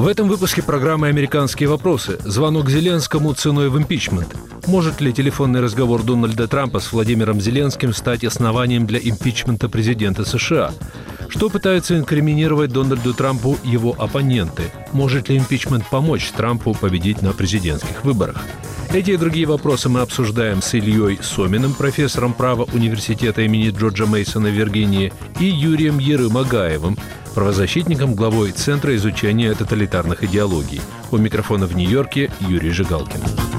В этом выпуске программы «Американские вопросы». Звонок Зеленскому ценой в импичмент. Может ли телефонный разговор Дональда Трампа с Владимиром Зеленским стать основанием для импичмента президента США? Что пытаются инкриминировать Дональду Трампу его оппоненты? Может ли импичмент помочь Трампу победить на президентских выборах? Эти и другие вопросы мы обсуждаем с Ильей Соминым, профессором права университета имени Джорджа Мейсона в Виргинии, и Юрием Ерым-Агаевым, правозащитником, главой Центра изучения тоталитарных идеологий. У микрофона в Нью-Йорке Юрий Жигалкин.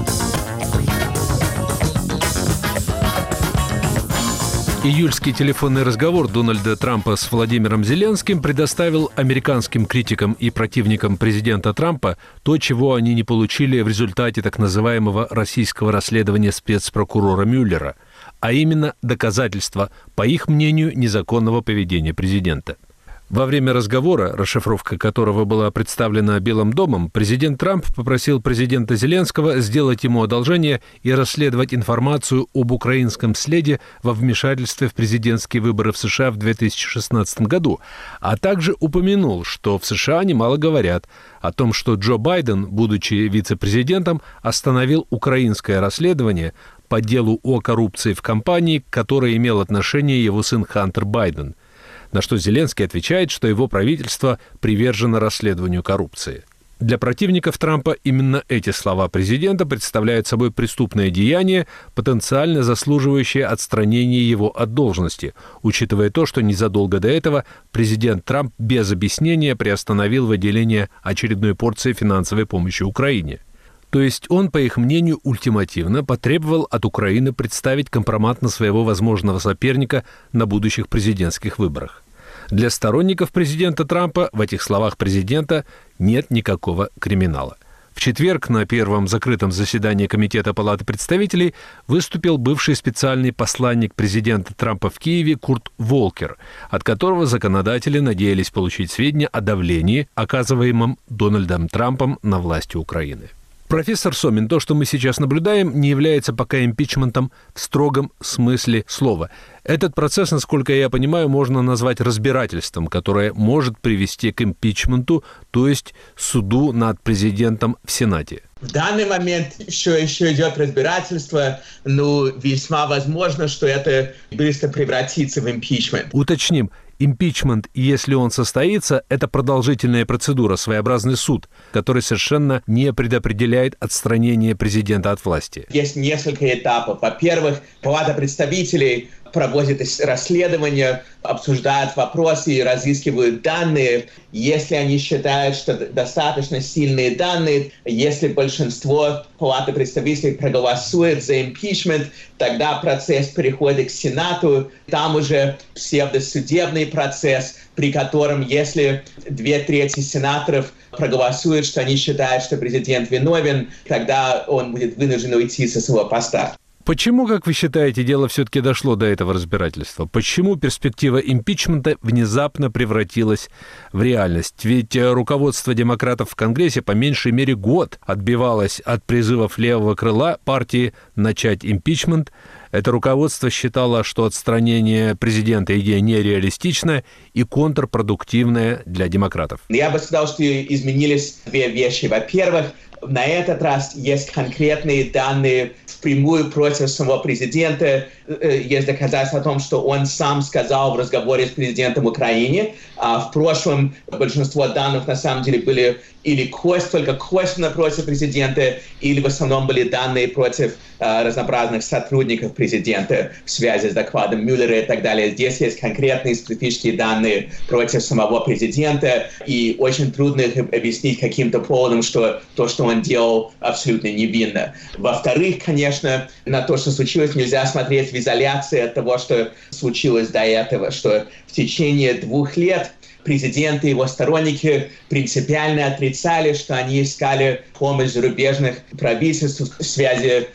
Июльский телефонный разговор Дональда Трампа с Владимиром Зеленским предоставил американским критикам и противникам президента Трампа то, чего они не получили в результате так называемого российского расследования спецпрокурора Мюллера, а именно доказательства, по их мнению, незаконного поведения президента. Во время разговора, расшифровка которого была представлена Белым домом, президент Трамп попросил президента Зеленского сделать ему одолжение и расследовать информацию об украинском следе во вмешательстве в президентские выборы в США в 2016 году, а также упомянул, что в США немало говорят о том, что Джо Байден, будучи вице-президентом, остановил украинское расследование по делу о коррупции в кампании, к которой имел отношение его сын Хантер Байден. На что Зеленский отвечает, что его правительство привержено расследованию коррупции. Для противников Трампа именно эти слова президента представляют собой преступное деяние, потенциально заслуживающее отстранения его от должности, учитывая то, что незадолго до этого президент Трамп без объяснения приостановил выделение очередной порции финансовой помощи Украине. То есть он, по их мнению, ультимативно потребовал от Украины представить компромат на своего возможного соперника на будущих президентских выборах. Для сторонников президента Трампа в этих словах президента нет никакого криминала. В четверг на первом закрытом заседании Комитета Палаты представителей выступил бывший специальный посланник президента Трампа в Киеве Курт Волкер, от которого законодатели надеялись получить сведения о давлении, оказываемом Дональдом Трампом на власти Украины. Профессор Сомин, то, что мы сейчас наблюдаем, не является пока импичментом в строгом смысле слова. Этот процесс, насколько я понимаю, можно назвать разбирательством, которое может привести к импичменту, то есть суду над президентом в Сенате. В данный момент еще идет разбирательство, но весьма возможно, что это быстро превратится в импичмент. Уточним. Импичмент, если он состоится, это продолжительная процедура, своеобразный суд, который совершенно не предопределяет отстранение президента от власти. Есть несколько этапов. Во-первых, Палата представителей проводит расследование, обсуждают вопросы и разыскивают данные. Если они считают, что достаточно сильные данные, если большинство Палаты представителей проголосует за импичмент, тогда процесс переходит к Сенату. Там уже псевдосудебный процесс, при котором, если 2/3 сенаторов проголосуют, что они считают, что президент виновен, тогда он будет вынужден уйти со своего поста. Почему, как вы считаете, дело все-таки дошло до этого разбирательства? Почему перспектива импичмента внезапно превратилась в реальность? Ведь руководство демократов в Конгрессе по меньшей мере год отбивалось от призывов левого крыла партии начать импичмент. Это руководство считало, что отстранение президента идея нереалистичная и контрпродуктивная для демократов. Я бы сказал, что изменились две вещи. Во-первых, на этот раз есть конкретные данные впрямую против самого президента. Есть доказательства о том, что он сам сказал в разговоре с президентом Украины. В прошлом большинство данных на самом деле были или только косвенно против президента, или в основном были данные против разнообразных сотрудников президента в связи с докладом Мюллера и так далее. Здесь есть конкретные специфические данные против самого президента, и очень трудно их объяснить каким-то поводом, что то, что он делал, абсолютно невинно. Во-вторых, конечно, на то, что случилось, нельзя смотреть в изоляции от того, что случилось до этого, что в течение 2 лет президент и его сторонники принципиально отрицали, что они искали помощь зарубежных правительств в связи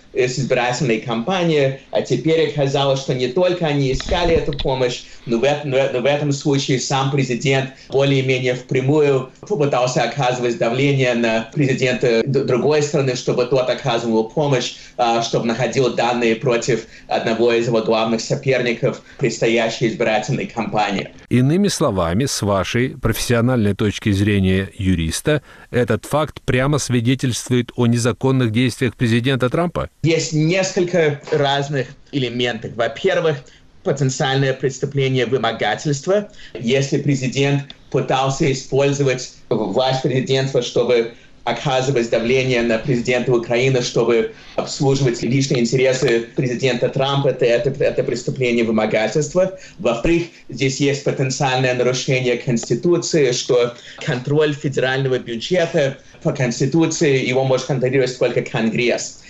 с избирательной кампании, а теперь оказалось, что не только они искали эту помощь, но в этом случае сам президент более-менее впрямую попытался оказывать давление на президента другой страны, чтобы тот оказывал помощь, чтобы находил данные против одного из его главных соперников в предстоящей избирательной кампании. Иными словами, с вашей профессиональной точки зрения юриста, этот факт прямо свидетельствует о незаконных действиях президента Трампа? Есть несколько разных элементов. Во-первых, потенциальное преступление вымогательства. Если президент пытался использовать власть президентства, чтобы оказывать давление на президента Украины, чтобы обслуживать личные интересы президента Трампа, это преступление вымогательства. Во-вторых, здесь есть потенциальное нарушение Конституции, что контроль федерального бюджета по Конституции его может контролировать только Конгресс.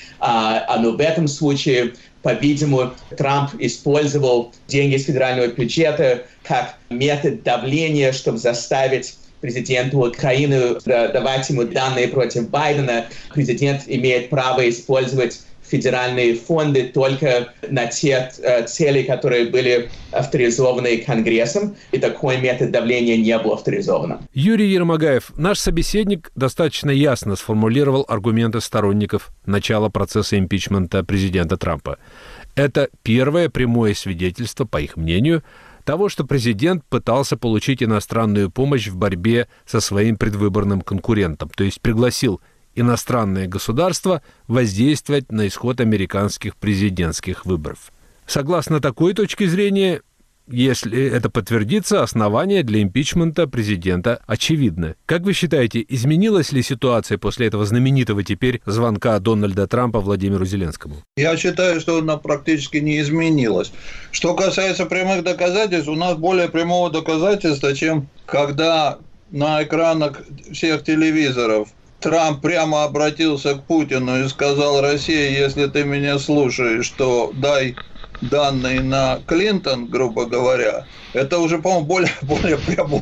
Но в этом случае, по-видимому, Трамп использовал деньги из федерального бюджета как метод давления, чтобы заставить президента Украины давать ему данные против Байдена. Президент имеет право использовать федеральные фонды только на те цели, которые были авторизованы Конгрессом, и такой метод давления не был авторизован. Юрий Ермогаев, наш собеседник, достаточно ясно сформулировал аргументы сторонников начала процесса импичмента президента Трампа. Это первое прямое свидетельство, по их мнению, того, что президент пытался получить иностранную помощь в борьбе со своим предвыборным конкурентом, то есть пригласил иностранные государства воздействовать на исход американских президентских выборов. Согласно такой точке зрения, если это подтвердится, основания для импичмента президента очевидны. Как вы считаете, изменилась ли ситуация после этого знаменитого теперь звонка Дональда Трампа Владимиру Зеленскому? Я считаю, что она практически не изменилась. Что касается прямых доказательств, у нас более прямого доказательства, чем когда на экранах всех телевизоров Трамп прямо обратился к Путину и сказал: Россия, если ты меня слушаешь, то дай данные на Клинтон, грубо говоря. Это уже, по-моему, более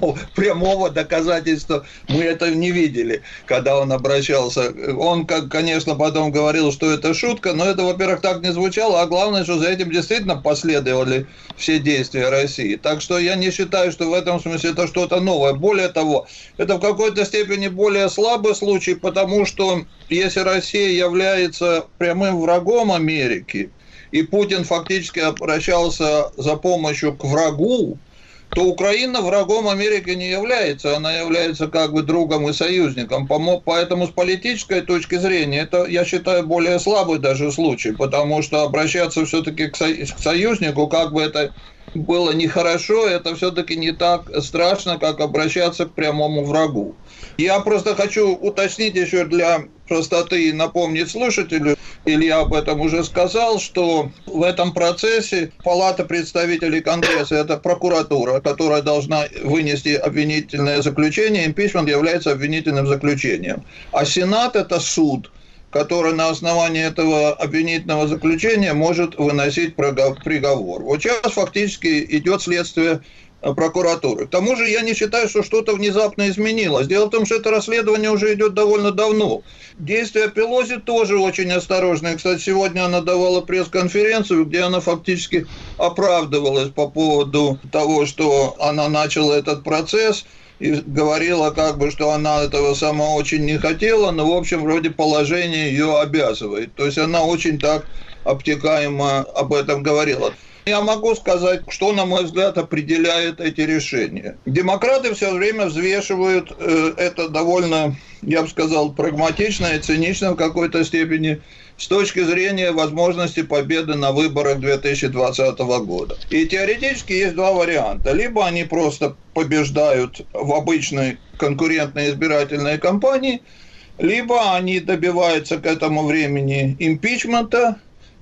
прямого доказательства мы это не видели, когда он обращался. Он, конечно, потом говорил, что это шутка, но это, во-первых, так не звучало, а главное, что за этим действительно последовали все действия России. Так что я не считаю, что в этом смысле это что-то новое. Более того, это в какой-то степени более слабый случай, потому что если Россия является прямым врагом Америки, и Путин фактически обращался за помощью к врагу, то Украина врагом Америки не является, она является как бы другом и союзником. Поэтому с политической точки зрения это, я считаю, более слабый даже случай, потому что обращаться все-таки к союзнику, как бы это было нехорошо, это все-таки не так страшно, как обращаться к прямому врагу. Я просто хочу уточнить еще для простоты и напомнить слушателю, Илья об этом уже сказал, что в этом процессе Палата представителей Конгресса – это прокуратура, которая должна вынести обвинительное заключение, импичмент является обвинительным заключением. А Сенат – это суд, который на основании этого обвинительного заключения может выносить приговор. Вот сейчас фактически идет следствие прокуратуры. К тому же я не считаю, что что-то внезапно изменилось. Дело в том, что это расследование уже идет довольно давно. Действия Пелоси тоже очень осторожные. Кстати, сегодня она давала пресс-конференцию, где она фактически оправдывалась по поводу того, что она начала этот процесс, и говорила, как бы, что она этого сама очень не хотела, но, в общем, вроде положение ее обязывает. То есть она очень так обтекаемо об этом говорила. Я могу сказать, что, на мой взгляд, определяет эти решения. Демократы все время взвешивают это довольно, я бы сказал, прагматично и цинично в какой-то степени с точки зрения возможности победы на выборах 2020 года. И теоретически есть два варианта. Либо они просто побеждают в обычной конкурентной избирательной кампании, либо они добиваются к этому времени импичмента.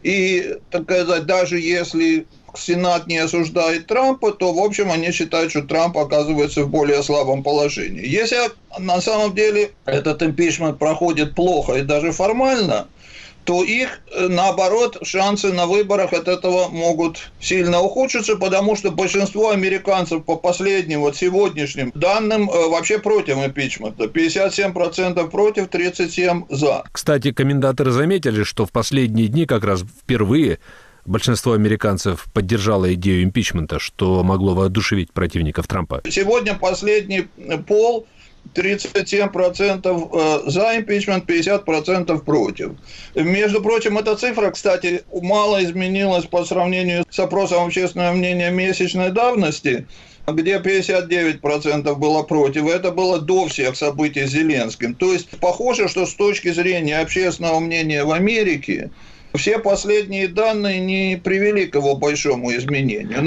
И, так сказать, даже если Сенат не осуждает Трампа, то, в общем, они считают, что Трамп оказывается в более слабом положении. Если на самом деле этот импичмент проходит плохо и даже формально, то их, наоборот, шансы на выборах от этого могут сильно ухудшиться, потому что большинство американцев по последним, вот сегодняшним данным, вообще против импичмента. 57% против, 37% за. Кстати, комментаторы заметили, что в последние дни как раз впервые большинство американцев поддержало идею импичмента, что могло воодушевить противников Трампа. Сегодня последний пол 37% за импичмент, 50% против. Между прочим, эта цифра, кстати, мало изменилась по сравнению с опросом общественного мнения месячной давности, где 59% было против. Это было до всех событий с Зеленским. То есть, похоже, что с точки зрения общественного мнения в Америке, все последние данные не привели к его большому изменению.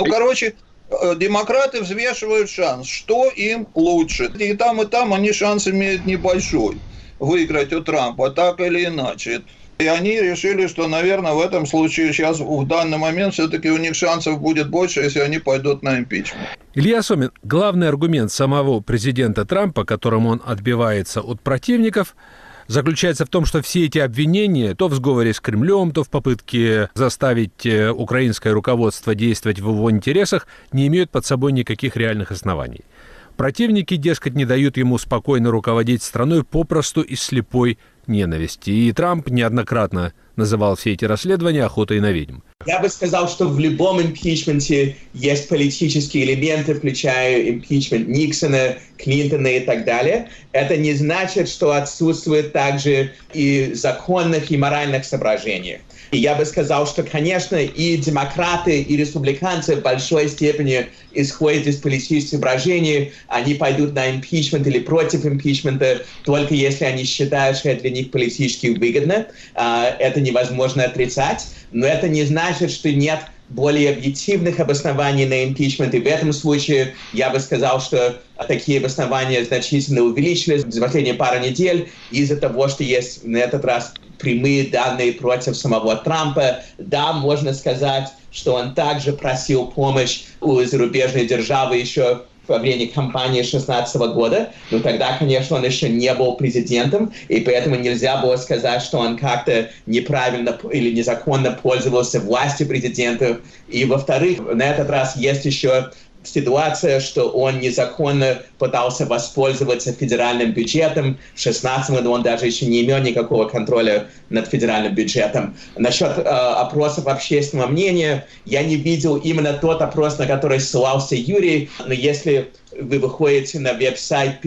Демократы взвешивают шанс, что им лучше. И там они шанс имеют небольшой выиграть у Трампа, так или иначе. И они решили, что, наверное, в этом случае сейчас, в данный момент, все-таки у них шансов будет больше, если они пойдут на импичмент. Илья Сомин, главный аргумент самого президента Трампа, которым он отбивается от противников, заключается в том, что все эти обвинения, то в сговоре с Кремлем, то в попытке заставить украинское руководство действовать в его интересах, не имеют под собой никаких реальных оснований. Противники, дескать, не дают ему спокойно руководить страной попросту из слепой ненависти. И Трамп неоднократно называл все эти расследования охотой на ведьм. Я бы сказал, что в любом импичменте есть политические элементы, включая импичмент Никсона, Клинтона и так далее. Это не значит, что отсутствует также и законных, и моральных соображений. И я бы сказал, что, конечно, и демократы, и республиканцы в большой степени исходят из политических соображений. Они пойдут на импичмент или против импичмента, только если они считают, что это для них политически выгодно. Это невозможно отрицать. Но это не значит, что нет более объективных обоснований на импичмент. И в этом случае я бы сказал, что такие обоснования значительно увеличились за последние пару недель из-за того, что есть на этот раз прямые данные против самого Трампа. Да, можно сказать, что он также просил помощь у зарубежной державы еще во время кампании 2016 года, но тогда, конечно, он еще не был президентом, и поэтому нельзя было сказать, что он как-то неправильно или незаконно пользовался властью президента. И, во-вторых, на этот раз есть еще ситуация, что он незаконно пытался воспользоваться федеральным бюджетом. В 2016 году он даже еще не имел никакого контроля над федеральным бюджетом. Насчет опросов общественного мнения, я не видел именно тот опрос, на который ссылался Юрий, но если вы выходите на веб-сайт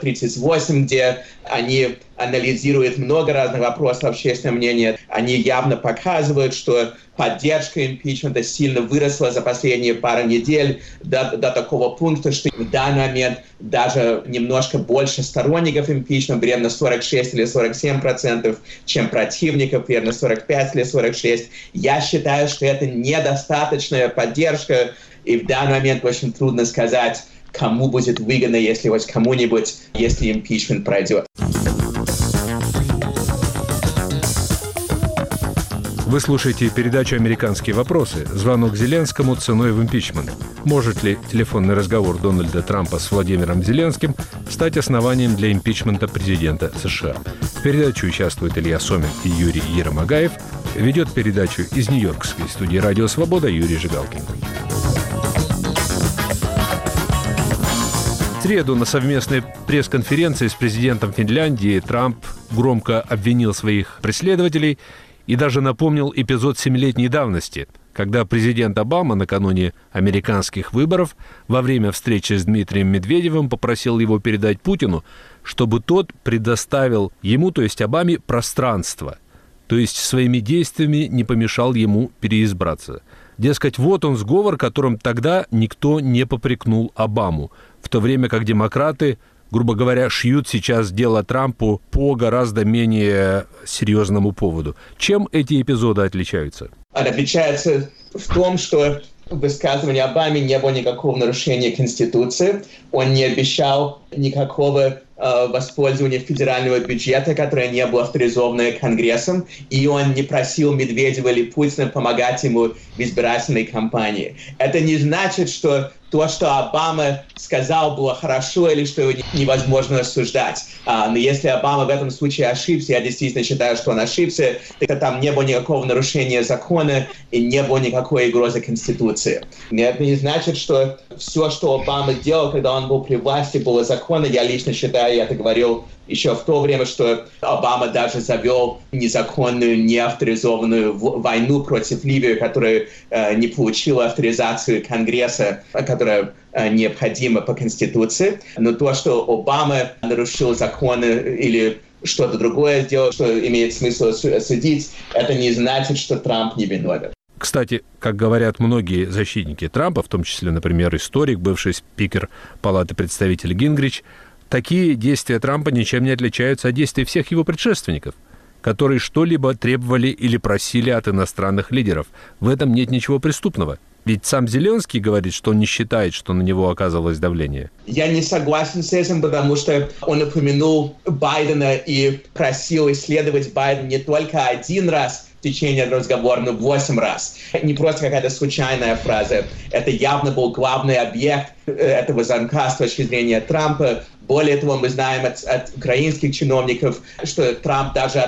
538, где они анализируют много разных вопросов общественного мнения, они явно показывают, что поддержка импичмента сильно выросла за последние пару недель до такого пункта, что в данный момент даже немножко больше сторонников импичмента, примерно 46 или 47%, чем противников, примерно 45 или 46%. Я считаю, что это недостаточная поддержка, и в данный момент очень трудно сказать, кому будет выгодно, если хоть кому-нибудь, если импичмент пройдет. Вы слушаете передачу «Американские вопросы». Звонок Зеленскому ценой в импичмент. Может ли телефонный разговор Дональда Трампа с Владимиром Зеленским стать основанием для импичмента президента США? В передаче участвуют Илья Сомин и Юрий Еромагаев. Ведет передачу из нью-йоркской студии «Радио Свобода» Юрий Жигалкин. В среду на совместной пресс-конференции с президентом Финляндии Трамп громко обвинил своих преследователей и даже напомнил эпизод 7-летней давности, когда президент Обама накануне американских выборов во время встречи с Дмитрием Медведевым попросил его передать Путину, чтобы тот предоставил ему, то есть Обаме, пространство, то есть своими действиями не помешал ему переизбраться. Дескать, вот он сговор, которым тогда никто не попрекнул Обаму, в то время как демократы, грубо говоря, шьют сейчас дело Трампу по гораздо менее серьезному поводу. Чем эти эпизоды отличаются? Он отличается в том, что в высказывании Обамы не было никакого нарушения Конституции. Он не обещал никакого воспользования федерального бюджета, которое не было авторизовано Конгрессом, и он не просил Медведева или Путина помогать ему в избирательной кампании. Это не значит, что то, что Обама сказал, было хорошо или что его невозможно осуждать. Но если Обама в этом случае ошибся, я действительно считаю, что он ошибся, то там не было никакого нарушения закона и не было никакой угрозы Конституции. Это не значит, что все, что Обама делал, когда он был при власти, было законно. Я лично считаю, я это говорил еще в то время, что Обама даже завел незаконную, неавторизованную войну против Ливии, которая не получила авторизацию Конгресса, которая необходима по Конституции. Но то, что Обама нарушил законы или что-то другое сделал, что имеет смысл осудить, это не значит, что Трамп не виновен. Кстати, как говорят многие защитники Трампа, в том числе, например, историк, бывший спикер Палаты представителей Гингрич, такие действия Трампа ничем не отличаются от действий всех его предшественников, которые что-либо требовали или просили от иностранных лидеров. В этом нет ничего преступного. Ведь сам Зеленский говорит, что он не считает, что на него оказывалось давление. Я не согласен с этим, потому что он упомянул Байдена и просил исследовать Байдена не только один раз в течение разговора, но 8 раз. Не просто какая-то случайная фраза. Это явно был главный объект этого звонка с точки зрения Трампа. Более того, мы знаем от украинских чиновников, что Трамп даже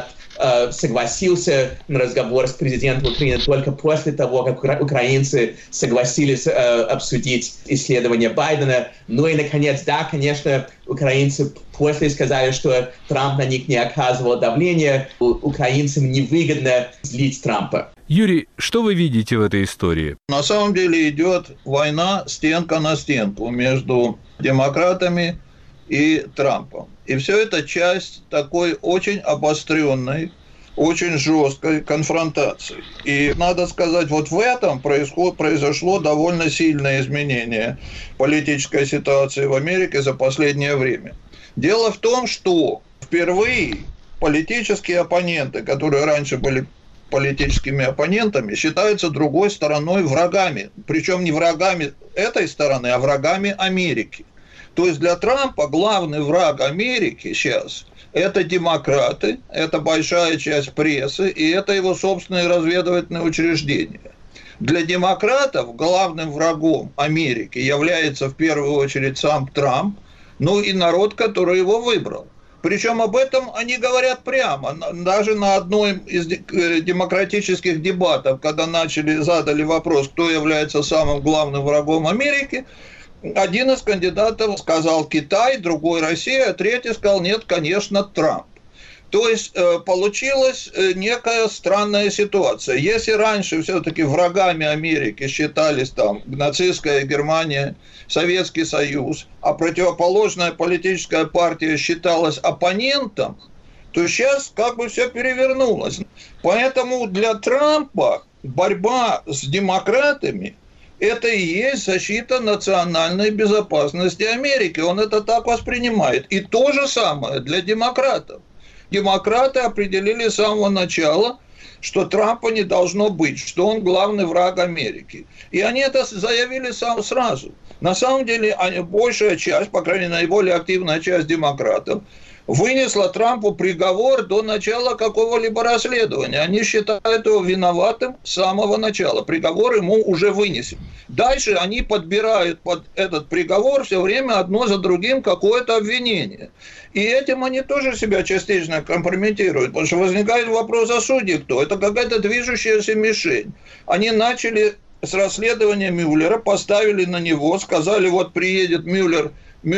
согласился на разговор с президентом Украины только после того, как украинцы согласились обсудить исследование Байдена. Ну и, наконец, да, конечно, украинцы после сказали, что Трамп на них не оказывал давления. Украинцам невыгодно злить Трампа. Юрий, что вы видите в этой истории? На самом деле идет война стенка на стенку между демократами и Трампом. И все это часть такой очень обостренной, очень жесткой конфронтации. И надо сказать, вот в этом произошло довольно сильное изменение политической ситуации в Америке за последнее время. Дело в том, что впервые политические оппоненты, которые раньше были политическими оппонентами, считаются другой стороной врагами. Причем не врагами этой стороны, а врагами Америки. То есть для Трампа главный враг Америки сейчас – это демократы, это большая часть прессы, и это его собственные разведывательные учреждения. Для демократов главным врагом Америки является в первую очередь сам Трамп, ну и народ, который его выбрал. Причем об этом они говорят прямо. Даже на одной из демократических дебатов, когда задали вопрос, кто является самым главным врагом Америки, один из кандидатов сказал Китай, другой Россия, а третий сказал нет, конечно, Трамп. То есть получилась некая странная ситуация. Если раньше все-таки врагами Америки считались там нацистская Германия, Советский Союз, а противоположная политическая партия считалась оппонентом, то сейчас как бы все перевернулось. Поэтому для Трампа борьба с демократами – это и есть защита национальной безопасности Америки. Он это так воспринимает. И то же самое для демократов. Демократы определили с самого начала, что Трампа не должно быть, что он главный враг Америки. И они это заявили сразу. На самом деле, большая часть, по крайней мере, наиболее активная часть демократов, вынесла Трампу приговор до начала какого-либо расследования. Они считают его виноватым с самого начала. Приговор ему уже вынесен. Дальше они подбирают под этот приговор все время одно за другим какое-то обвинение. И этим они тоже себя частично компрометируют. Потому что возникает вопрос, а судьи кто? Это какая-то движущаяся мишень. Они начали с расследования Мюллера, поставили на него, сказали, вот приедет Мюллер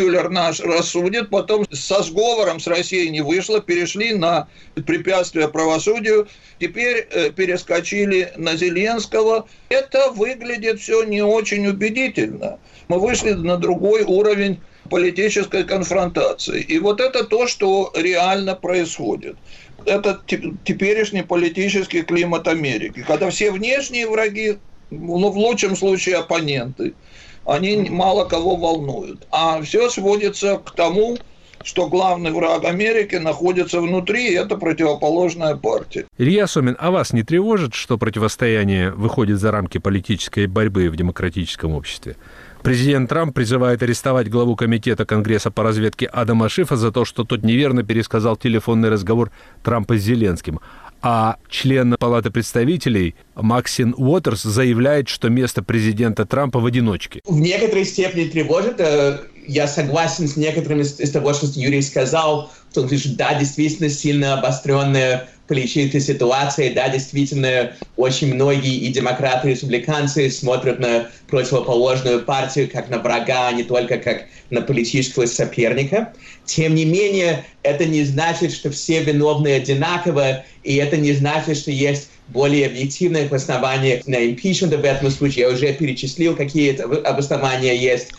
наш рассудит, потом со сговором с Россией не вышло, перешли на препятствие правосудию, теперь перескочили на Зеленского. Это выглядит все не очень убедительно. Мы вышли на другой уровень политической конфронтации. И вот это то, что реально происходит. Это теперешний политический климат Америки, когда все внешние враги, ну, в лучшем случае оппоненты, они мало кого волнуют. А все сводится к тому, что главный враг Америки находится внутри, и это противоположная партия. Илья Сомин, а вас не тревожит, что противостояние выходит за рамки политической борьбы в демократическом обществе? Президент Трамп призывает арестовать главу комитета Конгресса по разведке Адама Шифа за то, что тот неверно пересказал телефонный разговор Трампа с Зеленским. А член Палаты представителей Максин Уотерс заявляет, что место президента Трампа в одиночке. В некоторой степени тревожит. Я согласен с некоторыми из того, что Юрий сказал, в том смысле, что да, действительно сильно обостренная политическая ситуация, да, действительно очень многие и демократы, и республиканцы смотрят на противоположную партию как на врага, а не только как на политического соперника. Тем не менее, это не значит, что все виновны одинаково, и это не значит, что есть более объективные обоснования на импичмент в этом случае. Я уже перечислил, какие обоснования есть.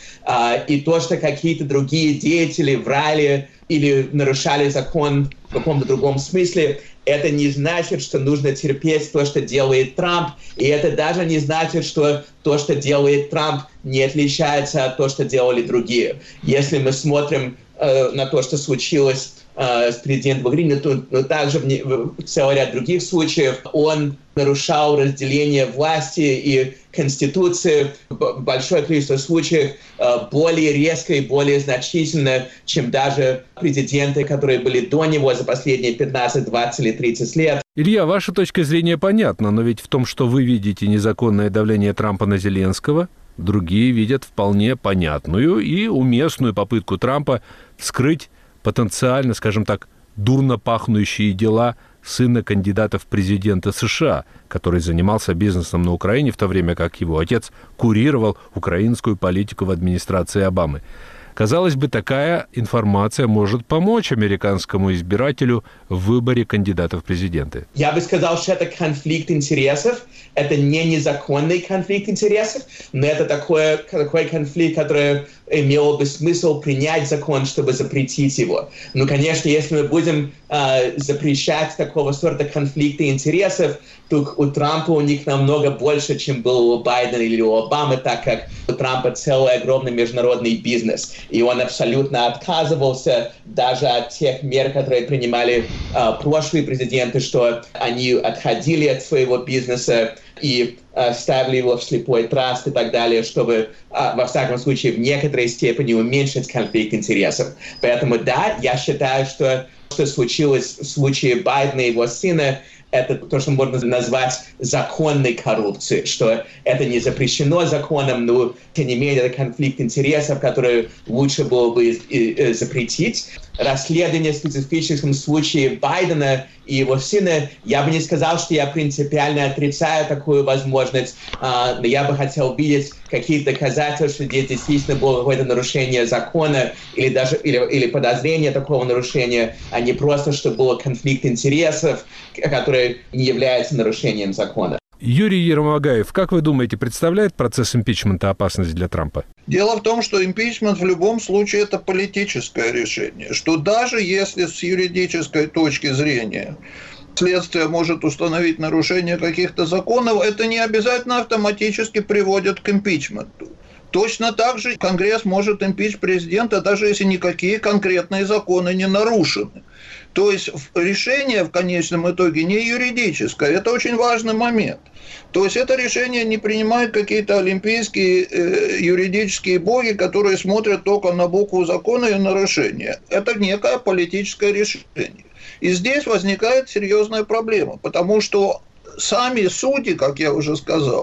И то, что какие-то другие деятели врали или нарушали закон в каком-то другом смысле, это не значит, что нужно терпеть то, что делает Трамп. И это даже не значит, что то, что делает Трамп, не отличается от того, что делали другие. Если мы смотрим на то, что случилось с президентом Украины, но также в целый ряд других случаев он нарушал разделение власти и Конституции в большое количество случаев более резко и более значительно, чем даже президенты, которые были до него за последние 15, 20 или 30 лет. Илья, ваша точка зрения понятна, но ведь в том, что вы видите незаконное давление Трампа на Зеленского, другие видят вполне понятную и уместную попытку Трампа скрыть потенциально, скажем так, дурно пахнущие дела сына кандидата в президенты США, который занимался бизнесом на Украине, в то время как его отец курировал украинскую политику в администрации Обамы. Казалось бы, такая информация может помочь американскому избирателю в выборе кандидата в президенты. Я бы сказал, что это конфликт интересов. Это не незаконный конфликт интересов, но это такой конфликт, который имел бы смысл принять закон, чтобы запретить его. Ну, конечно, если мы будем запрещать такого сорта конфликта интересов, то у Трампа у них намного больше, чем было у Байдена или у Обамы, так как у Трампа целый огромный международный бизнес. И он абсолютно отказывался даже от тех мер, которые принимали прошлые президенты, что они отходили от своего бизнеса и ставили его в слепой траст и так далее, чтобы, во всяком случае, в некоторой степени уменьшить конфликт интересов. Поэтому, да, я считаю, что случилось в случае Байдена и его сына, это то, что можно назвать законной коррупцией, что это не запрещено законом, но, тем не менее, это конфликт интересов, который лучше было бы запретить. Расследование в специфическом случае Байдена и его сына, я бы не сказал, что я принципиально отрицаю такую возможность, но я бы хотел видеть какие-то доказательства, что здесь действительно было какое-то нарушение закона или даже или подозрение такого нарушения, а не просто, что был конфликт интересов, который не является нарушением закона. Юрий Ермогаев, как вы думаете, представляет процесс импичмента опасность для Трампа? Дело в том, что импичмент в любом случае это политическое решение, что даже если с юридической точки зрения следствие может установить нарушение каких-то законов, это не обязательно автоматически приводит к импичменту. Точно так же Конгресс может импичить президента, даже если никакие конкретные законы не нарушены. То есть решение в конечном итоге не юридическое, это очень важный момент. То есть это решение не принимают какие-то олимпийские юридические боги, которые смотрят только на букву закона и нарушение. Это некое политическое решение. И здесь возникает серьезная проблема, потому что сами судьи, как я уже сказал,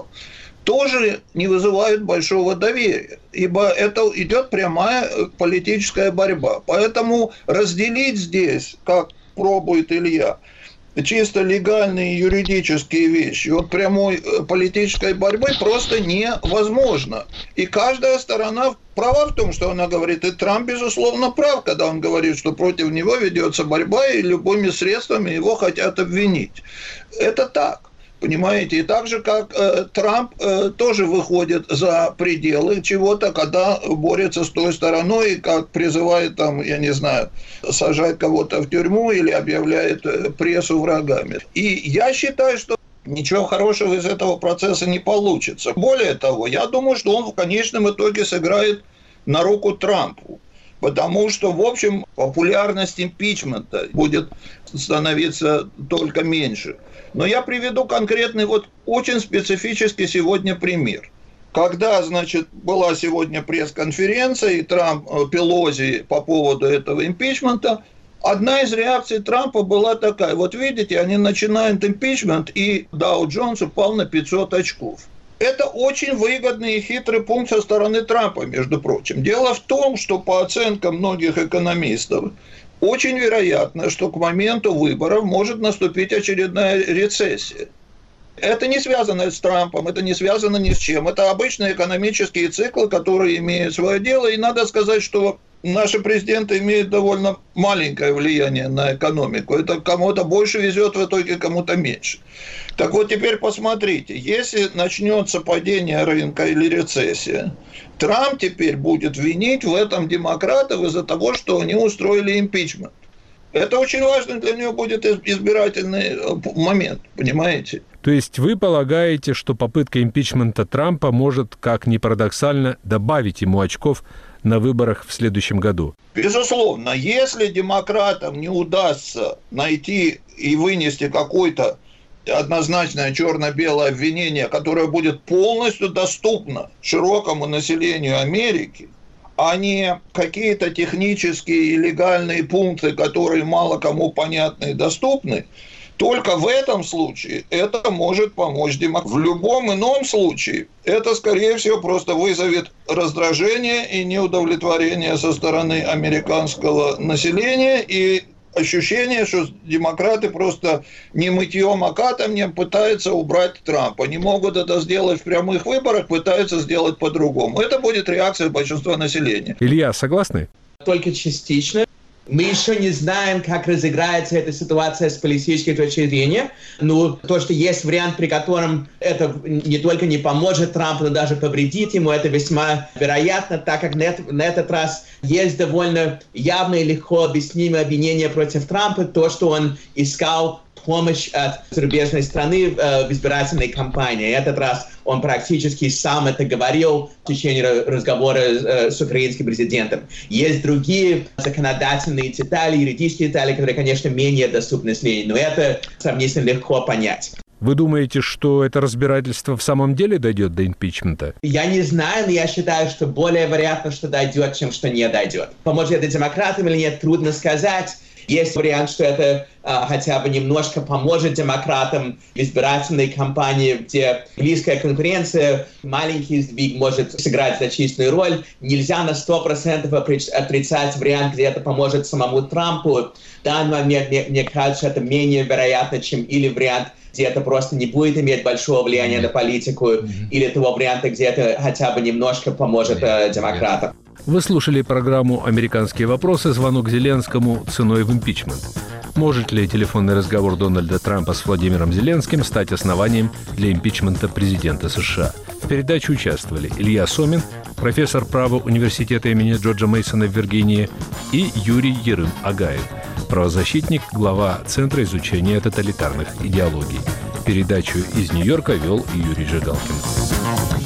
тоже не вызывают большого доверия, ибо это идет прямая политическая борьба. Поэтому разделить здесь, как пробует Илья, чисто легальные юридические вещи от прямой политической борьбы просто невозможно. И каждая сторона права в том, что она говорит, и Трамп, безусловно, прав, когда он говорит, что против него ведется борьба, и любыми средствами его хотят обвинить. Это так. Понимаете, и так же, как Трамп тоже выходит за пределы чего-то, когда борется с той стороной, как призывает, там, я не знаю, сажать кого-то в тюрьму или объявляет прессу врагами. И я считаю, что ничего хорошего из этого процесса не получится. Более того, я думаю, что он в конечном итоге сыграет на руку Трампу. Потому что, в общем, популярность импичмента будет становиться только меньше. Но я приведу конкретный, очень специфический сегодня пример. Когда, значит, была сегодня пресс-конференция, и Пелоси по поводу этого импичмента, Одна из реакций Трампа была такая. Вот видите, они начинают импичмент, и Dow Jones упал на 500 очков. Это очень выгодный и хитрый пункт со стороны Трампа, между прочим. Дело в том, что по оценкам многих экономистов, очень вероятно, что к моменту выборов может наступить очередная рецессия. Это не связано с Трампом, это не связано ни с чем. Это обычные экономические циклы, которые имеют свое дело. И надо сказать, что наши президенты имеют довольно маленькое влияние на экономику. Это кому-то больше везет в итоге, кому-то меньше. Так вот, теперь посмотрите. Если начнется падение рынка или рецессия, Трамп теперь будет винить в этом демократов из-за того, что они устроили импичмент. Это очень важный для него будет избирательный момент, понимаете? То есть вы полагаете, что попытка импичмента Трампа может, как ни парадоксально, добавить ему очков на выборах в следующем году? Безусловно, если демократам не удастся найти и вынести какое-то однозначное черно-белое обвинение, которое будет полностью доступно широкому населению Америки, а не какие-то технические и легальные пункты, которые мало кому понятны и доступны, только в этом случае это может помочь демократии. В любом ином случае это, скорее всего, просто вызовет раздражение и неудовлетворение со стороны американского населения и ощущение, что демократы просто не мытьем, а катанием пытаются убрать Трампа. Не могут это сделать в прямых выборах, пытаются сделать по-другому. Это будет реакция большинства населения. Илья, согласны? Только частично. Мы еще не знаем, как разыграется эта ситуация с политической точки зрения. Но то, что есть вариант, при котором это не только не поможет Трампу, но даже повредит ему, это весьма вероятно, так как на этот раз есть довольно явное и легко объяснимое обвинение против Трампа, то, что он искал помощь от зарубежной страны в избирательной кампании. Этот раз он практически сам это говорил в течение разговора с украинским президентом. Есть другие законодательные детали, юридические детали, которые, конечно, менее доступны СМИ, но это сравнительно легко понять. Вы думаете, что это разбирательство в самом деле дойдет до импичмента? Я не знаю, но я считаю, что более вероятно, что дойдет, чем что не дойдет. Поможет это демократам или нет, трудно сказать. Есть вариант, что это хотя бы немножко поможет демократам в избирательной кампании, где близкая конкуренция, маленький сдвиг может сыграть значительную роль. Нельзя на 100% отрицать вариант, где это поможет самому Трампу. В данный момент, мне кажется, это менее вероятно, чем или вариант, где это просто не будет иметь большого влияния на политику, или того варианта, где это хотя бы немножко поможет демократам. Вы слушали программу «Американские вопросы. Звонок Зеленскому ценой в импичмент». Может ли телефонный разговор Дональда Трампа с Владимиром Зеленским стать основанием для импичмента президента США? В передаче участвовали Илья Сомин, профессор права университета имени Джорджа Мейсона в Виргинии, и Юрий Ерым-Агаев, правозащитник, глава Центра изучения тоталитарных идеологий. Передачу из Нью-Йорка вел Юрий Жигалкин.